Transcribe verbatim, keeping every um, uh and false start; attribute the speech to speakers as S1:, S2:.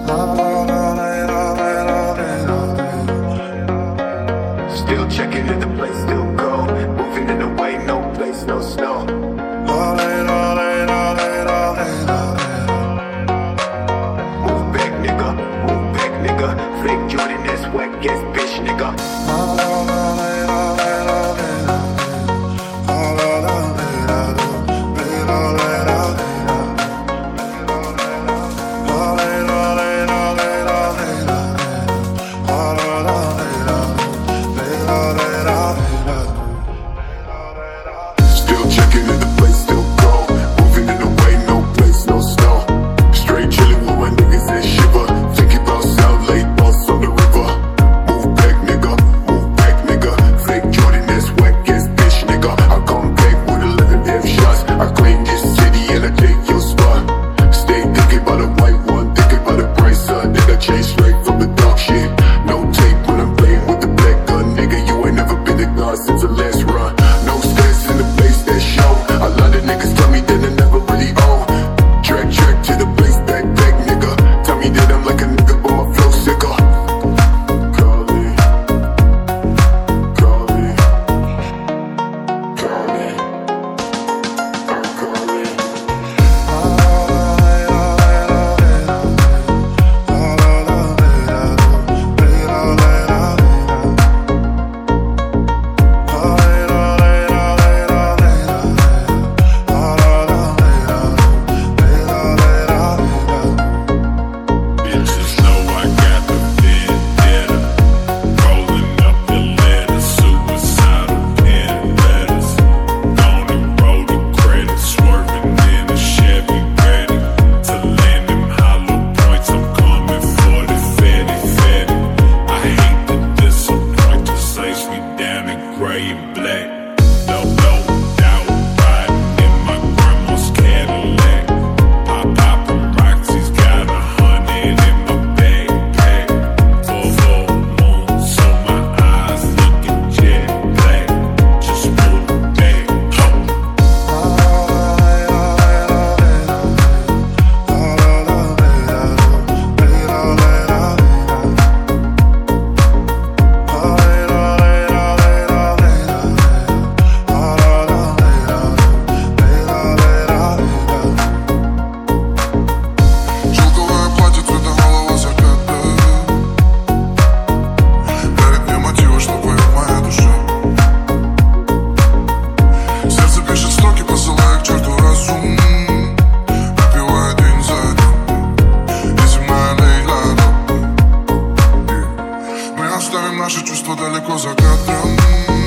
S1: Still checking if the place still cold. Moving in the way, no place, no snow. Move back, nigga. Move back, nigga. Flake Jordan, that's whack ass bitch, nigga. Still checking if the place still cold. Moving in the way, no place, no snow. Straight chilling with my niggas that shiver. Thinking about South Lake, boss on the river. Move back, nigga. Move back, nigga. Fake Jordan, that's whack ass bitch, nigga. I come back with eleven damn shots. I claim this city and I take your spot. Stay thinking about the white one, thinking about the bright sun. Nigga, chase straight from the dark shit. No tape when I'm playing with the black gun, nigga. You ain't never been a god since the last run. No stress in the place that show. A lot of niggas tell me that I never really own. Track, track to the place, back, back, nigga. Tell me that I'm like a nigga, but my flow sicker. Call me, call me, call me, call me.
S2: Bitches know I got the vendetta. Rolling up the letters, suicidal pen letters. Gonna roll the credit, swerving in a Chevy ready to land them hollow points. I'm coming for the fatty, fatty. I hate to disappoint, just lace me down in gray and black. No, no doubt, riding in my grandma's Cadillac. I poppin' Roxy's, got a hundred in my backpack. Full full moon, so my eyes looking jet black. Just move back, ho.
S3: Шелковое платье цвета голого заката. Дарит мне мотивы, что поет моя душа. Сердце пишет строки, посылая к черту разум. Выпивая день за днем. Неземная Лейла. Мы оставим наши чувства далеко за кадром.